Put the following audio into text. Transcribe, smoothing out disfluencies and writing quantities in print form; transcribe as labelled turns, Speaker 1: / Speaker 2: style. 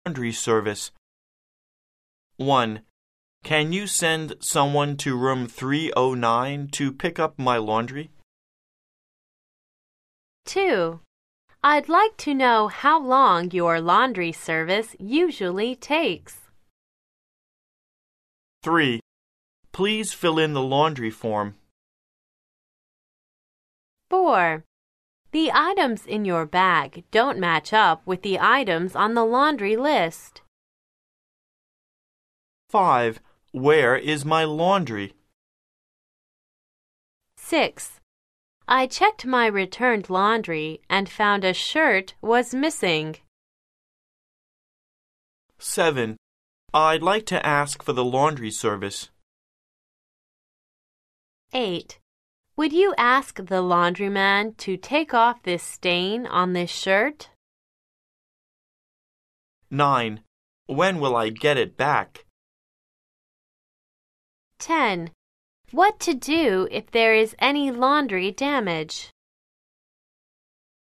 Speaker 1: laundry service. 1. Can you send someone to room 309 to pick up my laundry?
Speaker 2: 2. I'd like to know how long your laundry service usually takes.
Speaker 1: 3. Please fill in the laundry form.
Speaker 2: 4. The items in your bag don't match up with the items on the laundry list.
Speaker 1: 5. Where is my laundry?
Speaker 2: 6. I checked my returned laundry and found a shirt was missing.
Speaker 1: 7. I'd like to ask for the laundry service.
Speaker 2: 8. Would you ask the laundryman to take off this stain on this shirt?
Speaker 1: 9. When will I get it back?
Speaker 2: 10. What to do if there is any laundry damage?